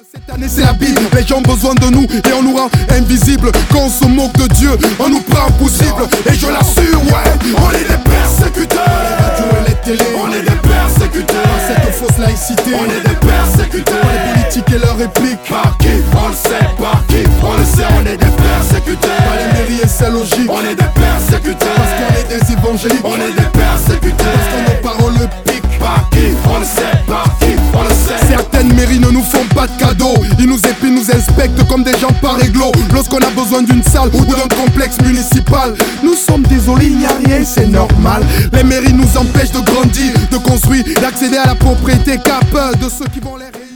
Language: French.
Cette année c'est la Bible, les gens ont besoin de nous et on nous rend invisibles. Quand on se moque de Dieu, on nous prend impossible. Et je l'assure, ouais, on est des persécuteurs. Les radios et les télés, on est des persécuteurs. Par cette fausse laïcité, on est des persécuteurs. Par les politiques et leurs répliques, par qui, on le sait, par qui, on le sait, on est des persécuteurs. Par les mairies et sa logique, on est des persécuteurs. Parce qu'on est des évangéliques, on est des persécuteurs. Parce que nos paroles le piquent, par qui, on le sait, par qui, on le sait. Certaines mairies ne nous font pas de cadeaux. Ils nous épient, nous inspectent comme des gens par réglo. Lorsqu'on a besoin d'une salle ou d'un complexe municipal, nous sommes désolés, il n'y a rien, c'est normal. Les mairies nous empêchent de grandir, de construire, d'accéder à la propriété. Cap de ceux qui vont les rayer.